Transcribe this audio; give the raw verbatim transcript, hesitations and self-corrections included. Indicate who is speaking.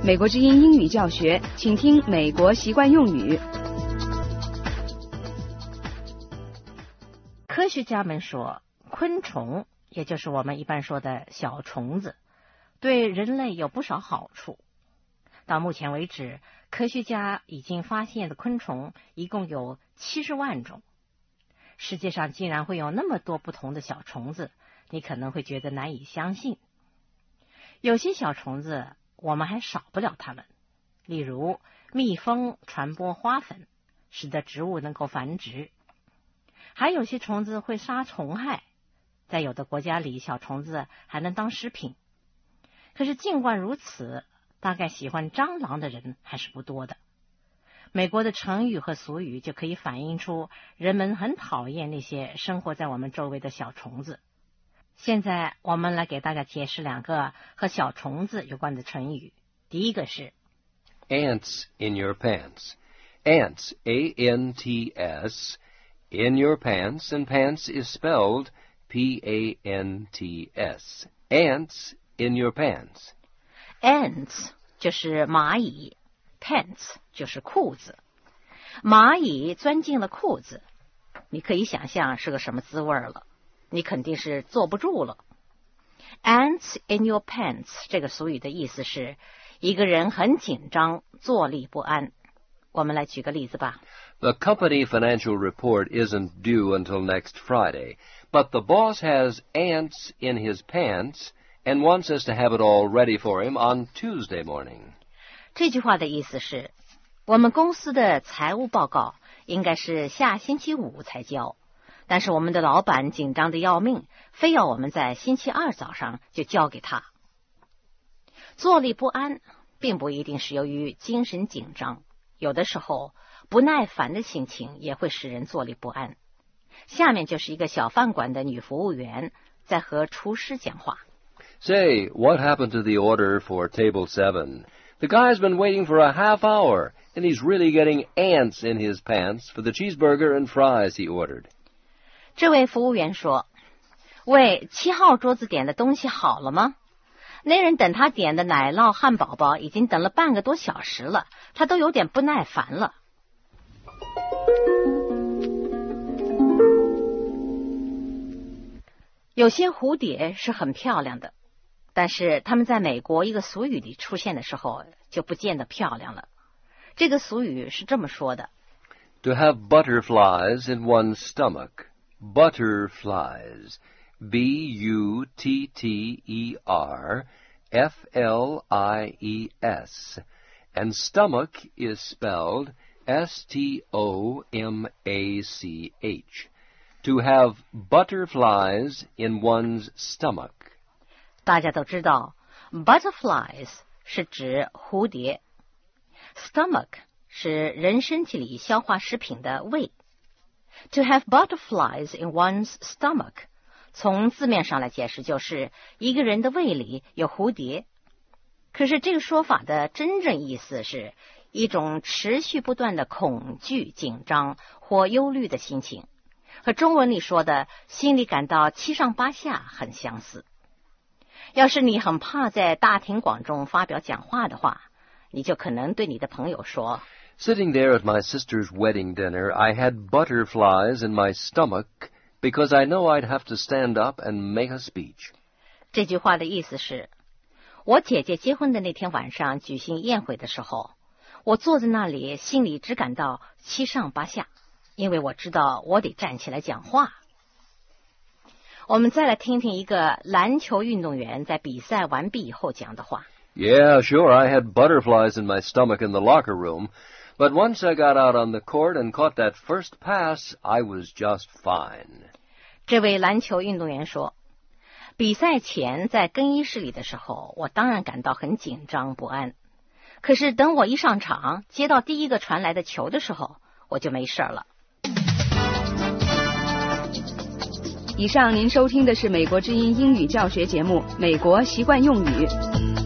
Speaker 1: 美国之音英语教学，请听美国习惯用语。
Speaker 2: 科学家们说，昆虫，也就是我们一般说的小虫子，对人类有不少好处。到目前为止，科学家已经发现的昆虫一共有七十万种。世界上竟然会有那么多不同的小虫子，你可能会觉得难以相信。有些小虫子我们还少不了它们，例如蜜蜂传播花粉，使得植物能够繁殖。还有些虫子会杀虫害，在有的国家里，小虫子还能当食品。可是尽管如此，大概喜欢蟑螂的人还是不多的。美国的成语和俗语就可以反映出人们很讨厌那些生活在我们周围的小虫子。现在我们来给大家解释两个和小虫子有关的成语。第一个是
Speaker 3: Ants in your pants. Ants, A N T S, in your pants, and pants is spelled P A N T S. Ants in your pants.
Speaker 2: Ants 就是蚂蚁， pants 就是裤子。蚂蚁钻进了裤子，你可以想象是个什么滋味了，你肯定是坐不住了。Ants in your pants 这个俗语的意思是一个人很紧张，坐立不安。我们来举个例子吧。
Speaker 3: The company financial report isn't due until next Friday, but the boss has ants in his pants and wants us to have it all ready for him on Tuesday morning.
Speaker 2: 这句话的意思是，我们公司的财务报告应该是下星期五才交，但是我们的老板紧张得要命，非要我们在星期二早上就交给他。坐立不安并不一定是由于精神紧张，有的时候不耐烦的心情也会使人坐立不安。下面就是一个小饭馆的女服务员在和厨师讲话。
Speaker 3: Say, what happened to the order for table seven? The guy's been waiting for a half hour, and he's really getting ants in his pants for the cheeseburger and fries he ordered.
Speaker 2: 这位服务员说，喂，七号桌子点的东西好了吗？那人等他点的奶酪汉堡包已经等了半个多小时了，他都有点不耐烦了。有些蝴蝶是很漂亮的，但是它们在美国一个俗语里出现的时候就不见得漂亮了。这个俗语是这么说的
Speaker 3: To have butterflies in one's stomach. Butterflies. B U T T E R F L I E S. And stomach is spelled S T O M A C H. To have butterflies in one's stomach.
Speaker 2: 大家都知道 butterflies 是指蝴蝶， stomach 是人身体里消化食品的胃。 To have butterflies in one's stomach 从字面上来解释就是一个人的胃里有蝴蝶。可是这个说法的真正意思是一种持续不断的恐惧、紧张或忧虑的心情，和中文里说的心里感到七上八下很相似。要是你很怕在大庭广众发表讲话的话，你就可能对你的朋友说
Speaker 3: Sitting there at my sister's wedding dinner, I had butterflies in my stomach because I know I'd have to stand up and make a speech.
Speaker 2: 这句话的意思是，我姐姐结婚的那天晚上举行宴会的时候，我坐在那里心里只感到七上八下，因为我知道我得站起来讲话。我们再来听听一个篮球运动员在比赛完毕以后讲的话。
Speaker 3: Yeah, sure, I had butterflies in my stomach in the locker room, but once I got out on the court and caught that first pass, I was just fine.
Speaker 2: 这位篮球运动员说，比赛前在更衣室里的时候，我当然感到很紧张不安，可是等我一上场，接到第一个传来的球的时候，我就没事了。
Speaker 1: 以上您收听的是美国之音英语教学节目《美国习惯用语》。